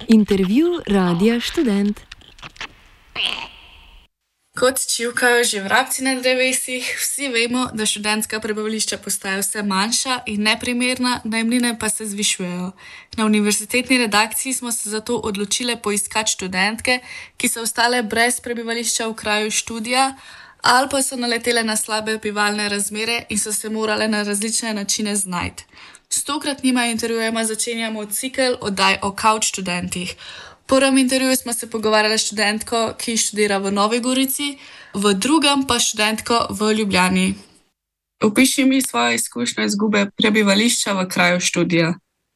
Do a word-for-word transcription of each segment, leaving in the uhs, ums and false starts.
Intervju Radia Študent. Kot čivkajo že vrabci na drevesih, vsi vemo, da študentska prebivališča postajajo vse manjša in neprimerna, najemnine pa se zvišujejo. Na univerzitetni redakciji smo se zato odločili poiskati študentke, ki so ostale brez prebivališča v kraju študija, ali pa so naletele na slabe bivalne razmere in so se morale na različne načine znajti. S tokratnima intervjujema začenjamo cikel oddaj o couch študentih. V prvem intervjuju smo se pogovarjali s študentko, ki študira v Novi Gorici, v drugem pa študentko v Ljubljani. Opiši mi svojo izkušnjo izgube prebivališča v kraju študija.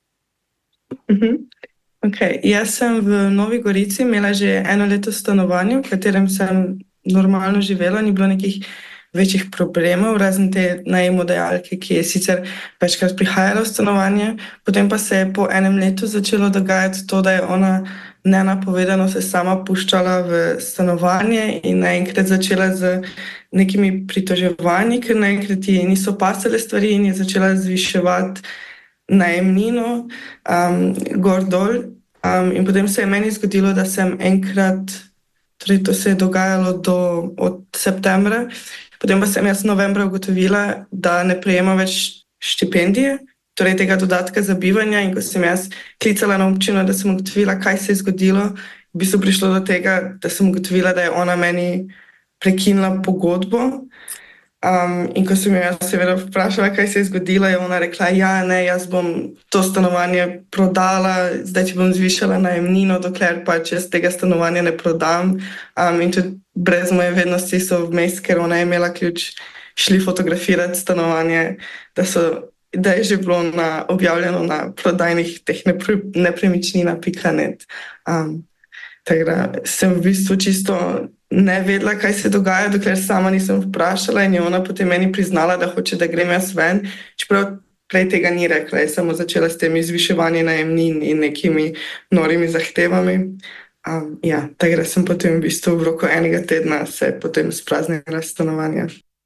Uh-huh. Okay. Jaz sem v Novi Gorici imela že eno leto stanovanje, v katerem sem normalno živela, ni bilo nekih večjih problemov, razen te najemodajalke, ki je sicer večkrat prihajala v stanovanje. Potem pa se je po enem letu začelo dogajati to, da je ona nenapovedano se sama puščala v stanovanje in naenkrat začela z nekimi pritoževanji, ker naenkrat ji niso pasale stvari in je začela zviševati najemnino um, gor dol. Um, in potem se je meni zgodilo, da sem enkrat, torej to se je dogajalo do, od septembra, potem pa sem jaz novembra ugotovila, da ne prejema več štipendije, torej tega dodatka za bivanje, in ko sem jaz klicala na občino, da sem ugotovila, kaj se je zgodilo, v bistvu prišlo do tega, da sem ugotovila, da je ona meni prekinila pogodbo. Um, in ko sem jo jaz seveda vprašala, kaj se je zgodilo, je ona rekla, ja, ne, jaz bom to stanovanje prodala, zdaj ti bom zvišala najemnino, dokler pač jaz tega stanovanja ne prodam. Um, in tudi brez moje vednosti so vmes, ker ona je imela ključ, šli fotografirati stanovanje, da so da je že bilo na, objavljeno na prodajnih teh nepremičnina pika net. Um, tako da sem v bistvu čisto ne vedela, kaj se dogaja, dokler sama nisem vprašala in je ona potem meni priznala, da hoče, da grem jaz ven. Čeprav prej tega ni rekla, je samo začela s temi zviševanji najemnin in nekimi norimi zahtevami. Um, ja, tako da sem potem v bistvu v roku enega tedna se potem spraznila stanovanja.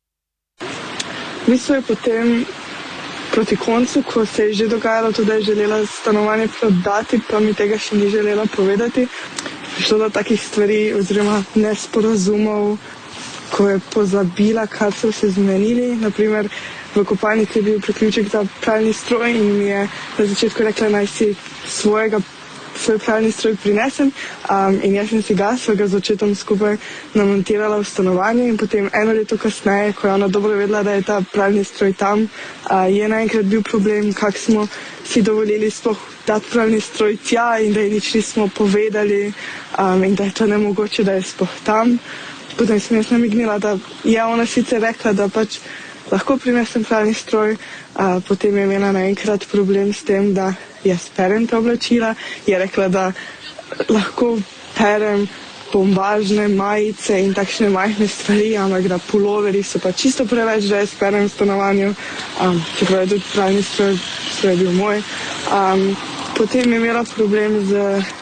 V bistvu je potem proti koncu, ko se je že dogajalo to, da je želela stanovanje prodati, pa mi tega še ni želela povedati. Prišlo do takih stvari oziroma nesporazumov, ko je pozabila, kar so se zmenili. Naprimer, v kopalnici je bil priključek za pralni stroj in mi je na začetku rekla, naj si svojega svoj pralni stroj prinesem um, in jaz sem si ga svojega z očetom skupaj namontirala v stanovanje in potem eno leto kasneje, ko je ona dobro vedela, da je ta pralni stroj tam, uh, je naenkrat bil problem, kako smo si dovolili sploh dati pralni stroj tja in da ji nič nismo povedali um, in da je to nemogoče, da je sploh tam. Potem sem jaz namignila, da je ona sicer rekla, da pač lahko prinesem pralni stroj, uh, potem je imela naenkrat problem s tem, da jaz perem ta oblačila, je rekla, da lahko perem bombažne majice in takšne majhne stvari, ampak da puloveri so pa čisto preveč, da jaz perem v stanovanju, um, čeprav je tudi pralni stroj, stroj je bil moj. Um, potem je imela problem z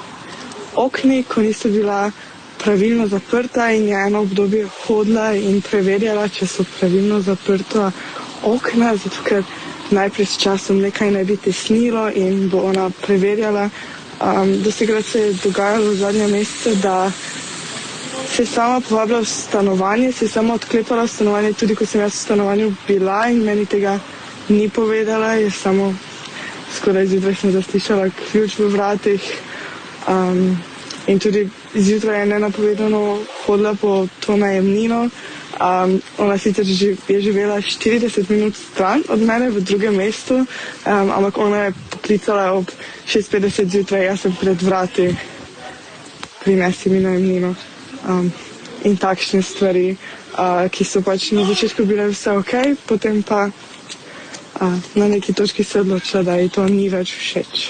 okni, ko niso bila pravilno zaprta in je eno obdobje hodila in preverjala, če so pravilno zaprta okna, zato ker najprej s časom nekaj ne bi tesnilo in bo ona preverjala. Um, Dostikrat se je dogajalo v zadnje mesece, da se je sama povabila v stanovanje, se je sama odklepala v stanovanje, tudi ko sem jaz v stanovanju bila in meni tega ni povedala, je samo skoraj zjutraj sem zaslišala ključ v vratih um, in tudi zjutraj je nenapovedano hodila po to najemnino. Um, ona sicer ži, je živela štirideset minut stran od mene v drugem mestu, um, ampak ona je poklicala ob šest petdeset zjutraj, jaz sem pred vrati, prinesi mi najemnino. Um, in takšne stvari, uh, ki so pač na začetku bile vse ok, potem pa uh, na neki točki se odločila, da ji to ni več všeč.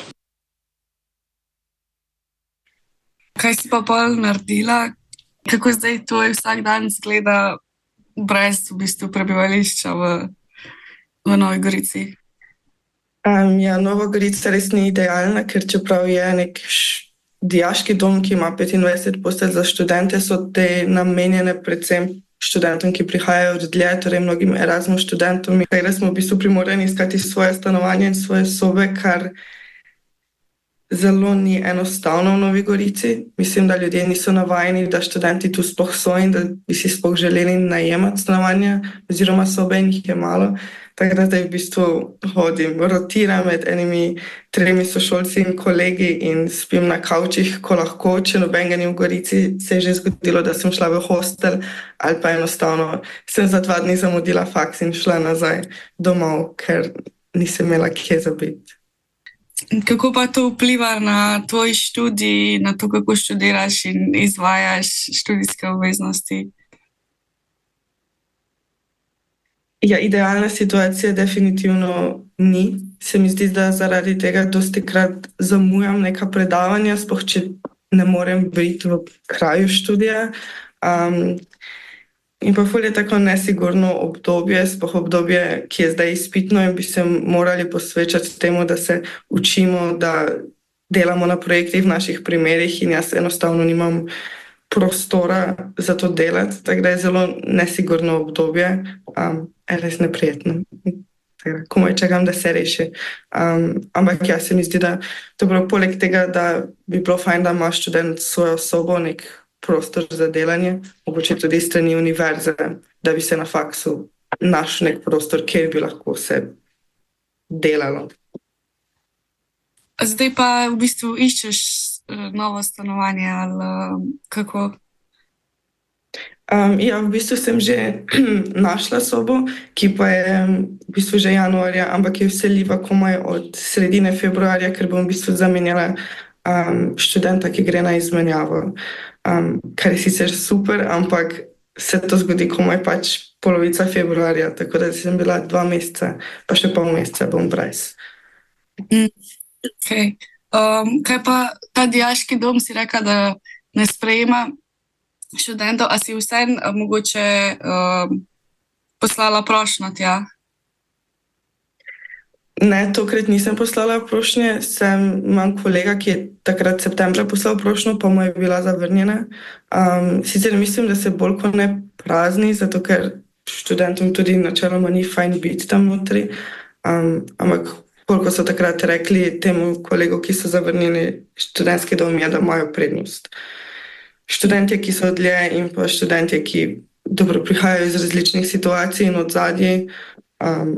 Kaj si pa pol naredila? Kako zdaj tvoj vsak dan izgleda brez v bistvu prebivališča v, v Novi Gorici? Um, ja, Nova Gorica res ni idealna, ker čeprav je nek š, dijaški dom, ki ima petindvajset postelj za študente, so te namenjene predvsem študentom, ki prihajajo od dlje, torej mnogim Erasmus študentom. Ker smo v bistvu primorani iskati svoje stanovanje in svoje sobe, kar zelo ni enostavno v Novi Gorici. Mislim, da ljudje niso navajeni, da študenti tu sploh so in da bi si sploh želeli najemati stanovanja oziroma sobe in jih je malo. Tako da zdaj v bistvu hodim, rotiram med enimi tremi sošolci in kolegi in spim na kavčih, ko lahko, če nobenega ni v Gorici. Se je že zgodilo, da sem šla v hostel ali pa enostavno sem za dva dni zamudila faks in šla nazaj domov, ker nisem imela kje za biti. Kako pa to vpliva na tvoj študij, na to, kako študiraš in izvajaš študijske obveznosti? Ja, idealna situacija definitivno ni. Se mi zdi, da zaradi tega dostikrat zamujam neka predavanja, sploh če ne morem biti v kraju študija. Um, in pa ful je tako nesigurno obdobje, sploh obdobje, ki je zdaj izpitno in bi se morali posvečati temu, da se učimo, da delamo na projektih v naših primerih in jaz enostavno nimam prostora za to delati, tako da je zelo nesigurno obdobje, um, res neprijetno. Komaj čakam, da se reši. Um, ampak ja, se mi zdi, da dobro, poleg tega, da bi bilo fajn, da ima študent svojo sobo, nek prostor za delanje, mogoče tudi strani univerze, da bi se na faksu našel nek prostor, kjer bi lahko se delalo. Zdaj pa v bistvu iščeš novo stanovanje ali kako? Um, ja, v bistvu sem že našla sobo, ki pa je v bistvu že januarja, ampak je vseljiva komaj od sredine februarja, ker bom v bistvu zamenjala um, študenta, ki gre na izmenjavo. Um, kar je sicer super, ampak se to zgodi komaj pač polovica februarja, tako da sem bila dva meseca, pa še pol meseca bom brez. Mm, okay. um, kaj pa ta dijaški dom, si rekla, da ne sprejema študentov, a si vseeno uh, mogoče uh, poslala prošnjo tja? Ne, tokrat nisem poslala prošnje, sem, imam kolega, ki je takrat septembra poslal prošnjo, pa mu je bila zavrnjena. Um, sicer mislim, da se bolj kot ne prazni, zato ker študentom tudi načeloma ni fajn biti tam notri, um, ampak koliko so takrat rekli temu kolegu, ki so zavrnjeni študentski dom, je, da imajo prednost. Študentje, ki so dlje in pa študentje, ki dobro prihajajo iz različnih situacij in odzadij. Um,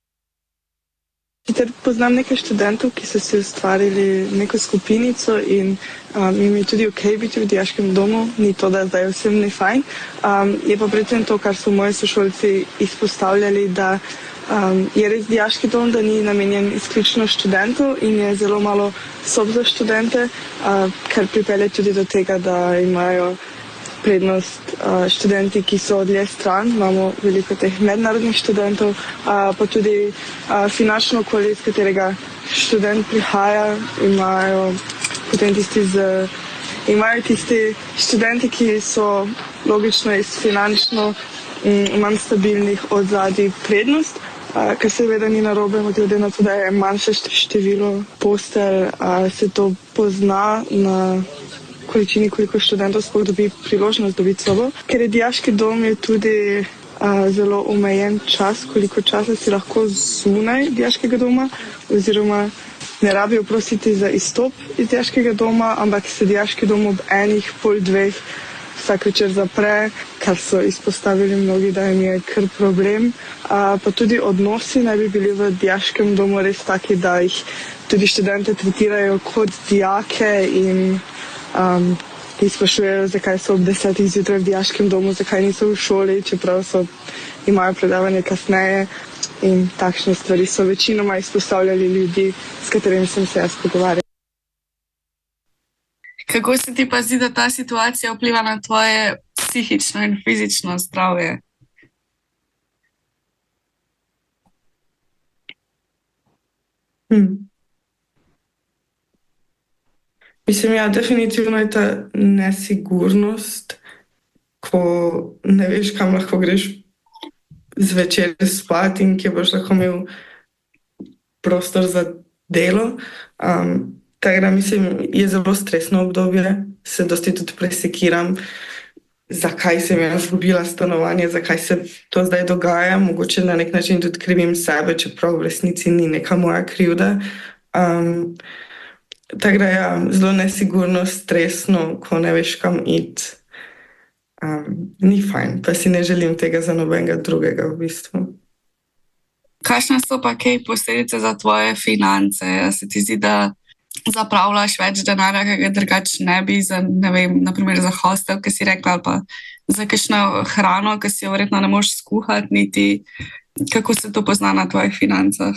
Poznam nekaj študentov, ki so si ustvarili neko skupinico in um, jim je tudi ok biti v dijaškem domu, ni to, da zdaj vsem ni fajn. Um, je pa predvsem to, kar so moji sošolci izpostavljali, da um, je res dijaški dom, da ni namenjen izključno študentov in je zelo malo sob za študente, uh, kar pripelje tudi do tega, da imajo prednost uh, študenti, ki so dlje stran, imamo veliko teh mednarodnih študentov, uh, pa tudi uh, finančno okolje, iz katerega študent prihaja, imajo potem tisti, z, imajo tisti študenti, ki so logično iz finančno um, manj stabilnih odzadij prednost, uh, kar seveda ni narobe, glede na to, da je manjše število postelj, uh, se to pozna na količini, koliko študentov sploh dobi priložnost dobiti sobo. Ker je dijaški dom, je tudi a, zelo omejen čas, koliko časa si lahko zunaj dijaškega doma, oziroma ne rabijo prositi za izstop iz dijaškega doma, ampak se dijaški dom ob enih, pol dveh vsak večer zapre, kar so izpostavili mnogi, da jim je kar problem. A, pa tudi odnosi naj bi bili v dijaškem domu res taki, da jih tudi študente tretirajo kot dijake in Um, ki sprašujejo, zakaj so ob desetih zjutraj v dijaškem domu, zakaj niso v šoli, čeprav so, imajo predavanje kasneje in takšne stvari so večinoma izpostavljali ljudi, s katerimi sem se jaz pogovarjala. Kako se ti pa zdi, da ta situacija vpliva na tvoje psihično in fizično zdravje? Hmm. Mislim, ja, definitivno je ta nesigurnost, ko ne veš, kam lahko greš zvečer spat in kje boš lahko imel prostor za delo. Um, tako da mislim, je zelo stresno obdobje, se dosti tudi presekiram, zakaj sem jaz izgubila stanovanje, zakaj se to zdaj dogaja, mogoče na nek način tudi krivim sebe, čeprav v resnici ni neka moja krivda. Um, tako da ja, zelo nesigurno, stresno, ko ne veš, kam iti. Um, ni fajn, pa si ne želim tega za nobenega drugega v bistvu. Kakšne so pa kaj posledice za tvoje finance? A se ti zdi, da zapravljaš več denarja, ki ga drugače ne bi, za, ne vem, naprimer za hostel, ki si rekla, ali pa za kakšno hrano, ki si jo verjetno ne moreš skuhati, niti kako se to pozna na tvojih financah?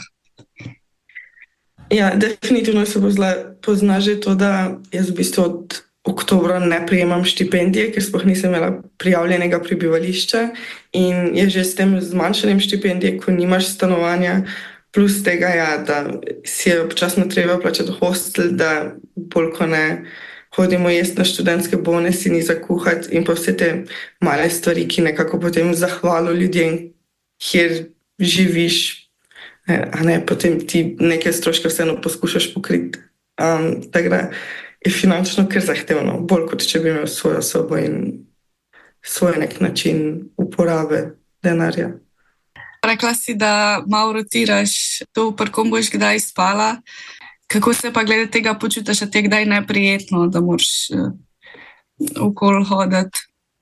Ja, definitivno se pozna, pozna že to, da jaz v bistvu od oktobra ne prejemam štipendije, ker sploh nisem imela prijavljenega prebivališča in je že s tem zmanjšanjem štipendije, ko nimaš stanovanja, plus tega, ja, da si je občasno treba plačati hostel, da bolj ko ne hodimo jesti na študentske bone, si ni za kuhati in pa vse te male stvari, ki nekako potem zahvalo ljudem, kjer živiš, a ne, potem ti neke stroške vseeno poskušaš pokriti. Um, tako da je finančno kar zahtevno, bolj kot če bi imel svojo sobo in svoj nek način uporabe denarja. Rekla si, da malo rotiraš, to pri kom boš kdaj spala. Kako se pa glede tega počutiš, a ti je kdaj neprijetno, da moraš uh, okoli hoditi?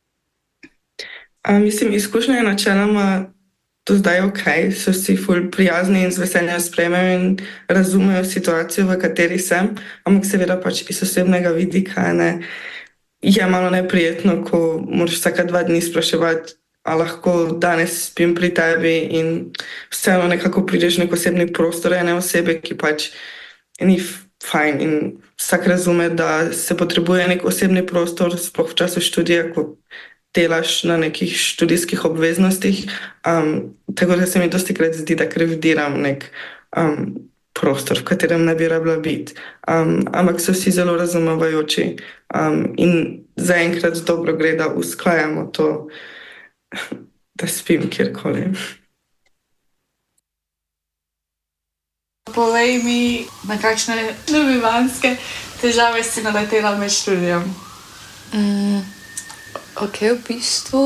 A, mislim, izkušnja je načeloma do zdaj ok, so vsi ful prijazni in z veseljem sprejmejo in razumejo situacijo, v kateri sem, ampak seveda pač iz osebnega vidika ne, je malo neprijetno, ko moraš vsaka dva dni spraševati, a lahko danes spim pri tebi in vseeno nekako prideš v nek osebni prostor ene osebe, ki pač ni fajn in vsak razume, da se potrebuje nek osebni prostor, sploh v času študija, ko delaš na nekih študijskih obveznostih, um, tako da se mi dostikrat zdi, da krivdiram nek um, prostor, v katerem ne bi rabila biti. Um, ampak so vsi zelo razumevajoči um, in zaenkrat dobro gre, da usklajamo to, da spim kjerkoli. Povej mi, na kakšne nebivanske težave si naletela med študijem? Mm. Ok, v bistvu,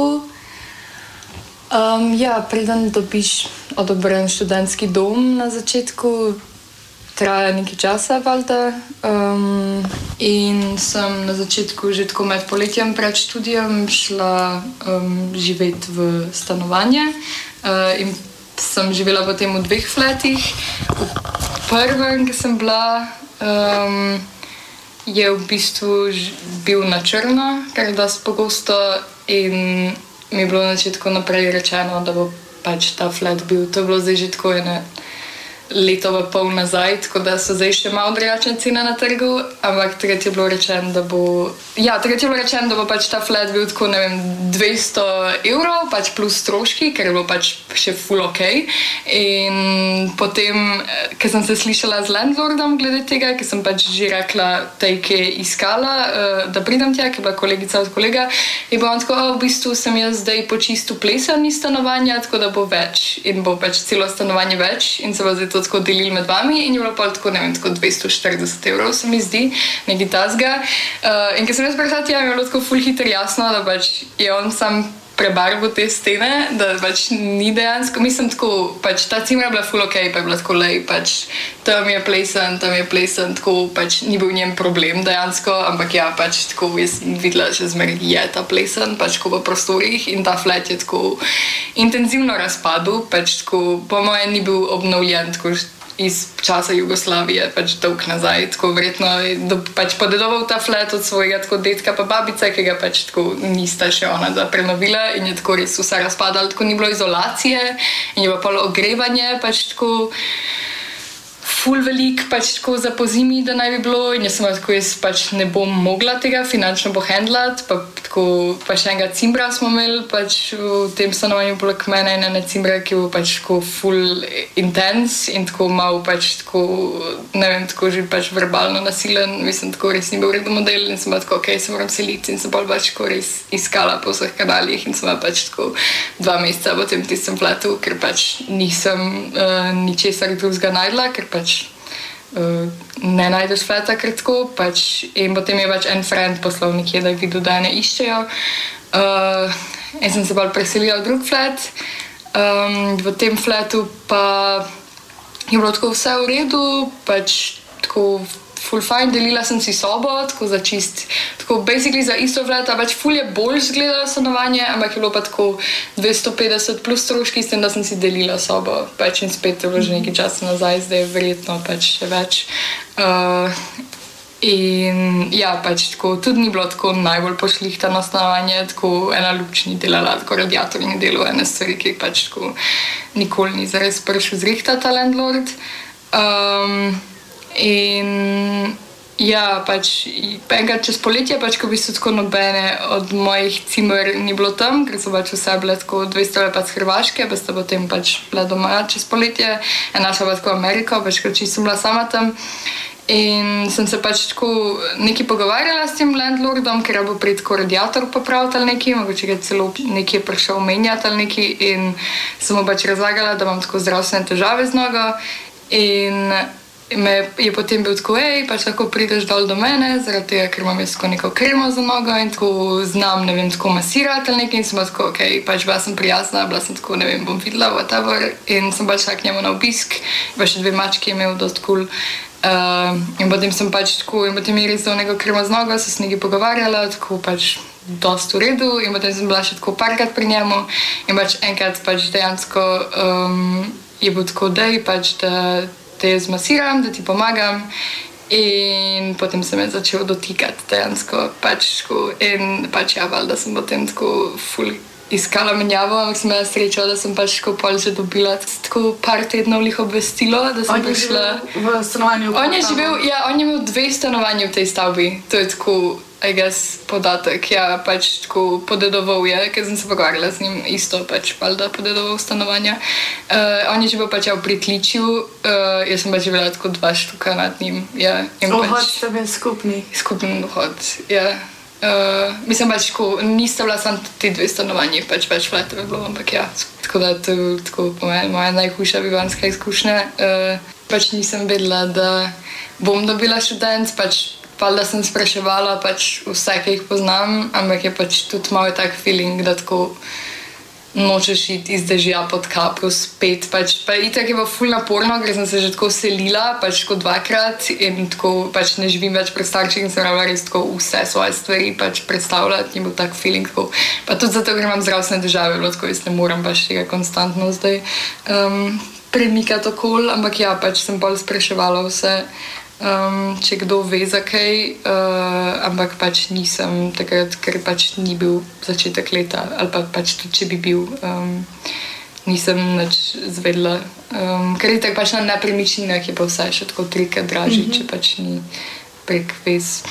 um, ja, preden dobiš odobren študentski dom na začetku, traja nekaj časa, valjda. Um, in sem na začetku, že tako med poletjem pred študijem, šla um, živeti v stanovanje. Uh, in sem živela potem v dveh flatih. V prvem, ki sem bila, um, je v bistvu bil na črno, kar dosti pogosto, in mi je bilo na začetku naprej rečeno, da bo pač ta flat bil. To je bilo zdaj že tako ene leto pa pol nazaj, tako da so zdaj še malo drugačne cene na trgu, ampak takrat je bilo rečeno, da bo ja, takrat je bilo rečeno, da bo pač ta flat bil tako, ne vem, dvesto evrov, pač plus stroški, ker je bilo pač še full ok. In potem, ker sem se slišala z landlordom glede tega, ker sem pač že rekla tej, ki je iskala, da pridem tja, ki je bila kolegica od kolega, in bo on tako, v bistvu sem jaz zdaj počisto plesani stanovanja, tako da bo več in bo pač celo stanovanje več in se bo zdaj to tako delili med vami in je bilo pa tako, ne vem, tako dvesto štirideset evrov, se mi zdi, nekaj tazga. Uh, in ker sem jaz prehati, ja, mi je bilo tako ful hitro jasno, da pač je on sam prebarval te stene, da pač ni dejansko, mislim tako, pač ta cimra je bila full ok, pa je bila tako lej, pač tam je plesen, tam je plesen, tako pač ni bil njen problem dejansko, ampak ja, pač tako jaz videla, že zmer je ta plesen, pač tako v prostorih in ta flat je tako intenzivno razpadel, pač tako po moje ni bil obnovljen, tako iz časa Jugoslavije, pač dolg nazaj, tako verjetno je pač podedoval ta flat od svojega tako detka pa babice, ki ga pač tako nista še ona da prenovila in je tako res vse razpadalo, tako ni bilo izolacije in je bilo polo ogrevanje, pač tako ful velik, pač tako za pozimi, da naj bi bilo in jaz sem tako, jaz pač ne bom mogla tega finančno pohendlati, pa tako pa še enega cimbra smo imeli pač v tem stanovanju poleg mene in ene cimbre, ki je pač tako full intense in tako malo pač tako, ne vem, tako že pač verbalno nasilen, mislim, tako res ni bil redo model in sem tako, ok, se moram seliti in sem bolj pač tako res iskala po vseh kanalih in sem pač tako dva meseca v tem tistem flatu, ker pač nisem uh, ničesar drugega najdla, ker pač Uh, ne najdeš flata kratko, pač, in potem je pač en friend poslal nekje, da je videl, da ne iščejo. Uh, in sem se bolj preselila v drug flat. Um, v tem flatu pa je bilo tako vse v redu, pač tako ful fajn, delila sem si sobo, tako za čist, tako basically za isto vleta, pač ful je bolj zgledalo stanovanje, ampak je bilo pa tako dvesto petdeset plus stroški, s tem, da sem si delila sobo, pač in spet je bilo že nekaj časa nazaj, zdaj je verjetno pač še več. Uh, in ja, pač tako, tudi ni bilo tako najbolj pošlihtano stanovanje, tako ena luč ni delala, tako radiator ni delal ene stvari, ki pač tako nikoli ni zares prišel zrihtati ta landlord. Um, in ja, pač enkrat čez poletje, pač ko bi se tako nobene od mojih cimer ni bilo tam, ker so pač vse bile tako dvesto lepa z Hrvaške, pa sta potem pač bila doma čez poletje, ena šla pa tako v Ameriko, pač ker čisto sem bila sama tam. In sem se pač tako nekaj pogovarjala s tem landlordom, ker je bo prej tako radiator popraviti ali nekaj, mogoče ga celo nekaj je prišel menjati ali nekaj in sem mu pač razlagala, da imam tako zdravstvene težave z nogo in me je potem bil tako, ej, pač lahko prideš dol do mene, zaradi tega, ker imam jaz tako neko kremo za nogo in tako znam, ne vem, tako masirati ali nekaj in sem pa tako, okej, okay, pač bila sem prijazna, bila sem tako, ne vem, bom videla, whatever in sem pač šla k njemu na obisk, pa še dve mački je imel, dost cool. Uh, in potem sem pač tako, in potem je rezal neko kremo z nogo, se s nekaj pogovarjala, tako pač dost v redu in potem sem bila še tako parkrat pri njemu in pač enkrat pač dejansko um, je bil tako, dej pač, da te zmasiram, da ti pomagam in potem sem je začel dotikati dejansko pač tako in pač ja, valjda sem potem tako ful iskala menjavo, ampak sem imela srečo, da sem pač tako pol že dobila tako par tednov lih obvestilo, da sem prišla. V stanovanju? On je živel, ja, on je imel dve stanovanji v tej stavbi. To je tako, I guess, podatek. Ja, pač tako podedoval je, ker sem se pogovarjala z njim isto, pač valjda podedoval stanovanja. Uh, on je živel pač ja v Pritličju, uh, jaz sem pač živela tako dva štuka nad njim. Ja, vhod pač, ste bil skupni? Skupni vhod, ja. Uh, mislim pač, ko nista bila sam te dve stanovanji, pač več flatov je bilo, ampak ja, tako da to je tako po meni moja najhujša bivanska izkušnja. Uh, pač nisem vedela, da bom dobila študent, pač pa da sem spraševala pač vse, ki jih poznam, ampak je pač tudi malo tak feeling, da tako nočeš iti iz dežja pod kapo spet, pač pa itak je bilo ful naporno, ker sem se že tako selila, pač tako dvakrat in tako pač ne živim več pri starših in sem rabila res tako vse svoje stvari pač predstavljati, ni bil tak feeling tako, pa tudi zato, ker imam zdravstvene težave, bilo tako, jaz ne moram pač tega konstantno zdaj um, premikati okoli, ampak ja, pač sem bolj spraševala vse, Um, če kdo ve za kaj, uh, ampak pač nisem takrat, ker pač ni bil začetek leta, ali pa pač tudi, če bi bil, um, nisem nič zvedla. Um, ker je tako pač na nepremičninah je pa vse še tako trikrat dražji, mm-hmm. če pač ni prek vez.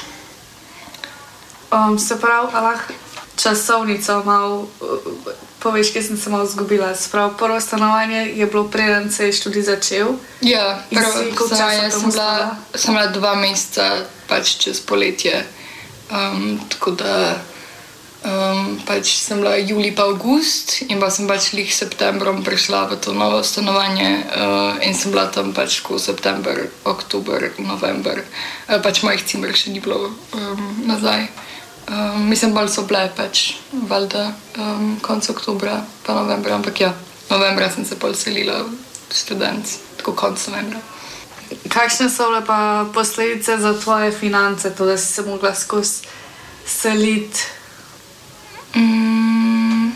Um, se pravi, lahko časovnico malo uh, poveš, kaj sem se malo zgubila. Se pravi, prvo stanovanje je bilo preden se je študij začel. Ja, prvo stanovanje sem bila, sem bila dva meseca pač čez poletje. Um, tako da um, pač sem bila julij pa avgust in pa sem pač lih septembrom prišla v to novo stanovanje uh, in sem bila tam pač ko september, oktober, november. Uh, pač mojih cimer še ni bilo um, nazaj. Um, mislim, bolj so bile pač valjda um, konc oktobra pa novembra, ampak ja, novembra sem se pol selila v študent, tako konc novembra. Kakšne so bile pa posledice za tvoje finance, to, da si se mogla skozi seliti? Mm,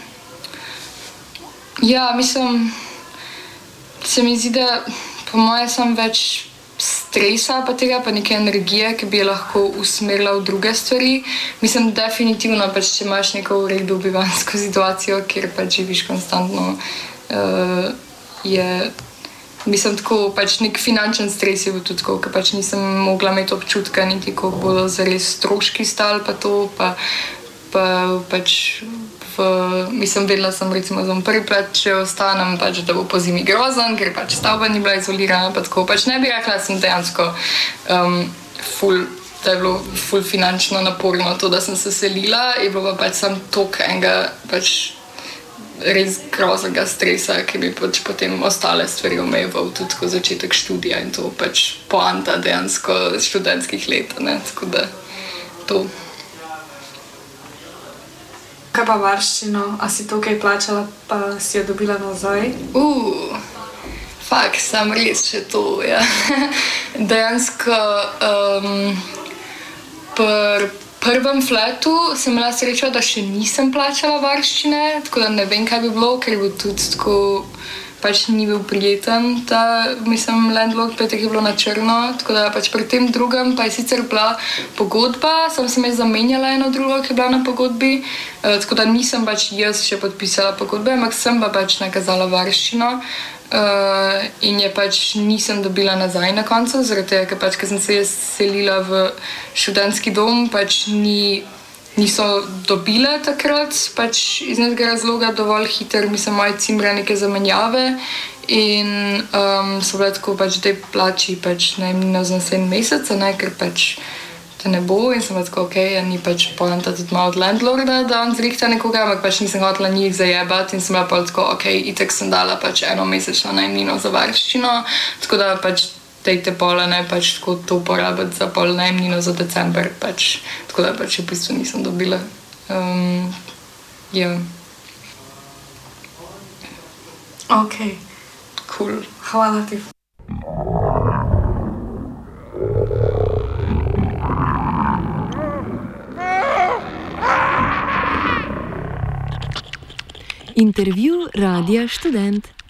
ja, mislim, se mi zdi, da po moje sem več stresa pa tega, pa neke energije, ki bi je lahko usmerila v druge stvari. Mislim, definitivno pač, če imaš neko v redu bivansko situacijo, kjer pač živiš konstantno, uh, je, mislim, tako pač nek finančen stres je bil tudi tako, ker pač nisem mogla imeti občutka niti, ko bodo zares stroški stali pa to, pa, pa pač v, mislim, vedela sem recimo za prvi plat, če ostanem, pač, da bo po zimi grozen, ker pač stavba ni bila izolirana, pa tako, pač ne bi rekla, da sem dejansko um, ful, da je bilo ful finančno naporno to, da sem se selila, je bilo pa pač sam tok enega pač res groznega stresa, ki bi pač potem ostale stvari omejeval, tudi ko začetek študija in to pač poanta dejansko študentskih let, ne, tako da to. Kaj pa varščino? A si to kaj plačala, pa si jo dobila nazaj? Uh, Fak, sam res še to, ja. Dejansko um, pri prvem flatu sem imela srečo, da še nisem plačala varščine, tako da ne vem, kaj bi bilo, ker bi tudi tako pač ni bil prijeten, ta, mislim, landlord, petek je bilo na črno, tako da pač pri tem drugem pa je sicer bila pogodba, sem se me zamenjala eno drugo, ki je bila na pogodbi, uh, tako da nisem pač jaz še podpisala pogodbe, ampak sem pa pač nakazala varščino uh, in je pač nisem dobila nazaj na koncu, zaradi tega, ker pač, ker sem se jaz selila v študentski dom, pač ni niso dobile takrat, pač iz nekega razloga dovolj hiter, mislim, moje cimre neke zamenjave in um, so bile tako pač tej plači pač najemnina za naslednji mesec, ne, ker pač te ne bo in sem tako, okej, okay, ni pač poanta tudi malo od landlorda, da on zrihta nekoga, ampak pač nisem hotela njih zajebati in sem bila pa tako, okej, okay, itek sem dala pač eno mesečno najemnino za varščino, tako da pač dejte pole, ne, pač tako to porabiti za pol najemnino za december, pač, tako da pač v bistvu nisem dobila. Um, ja. Ok. Cool. Hvala ti. Intervju Radia Študent.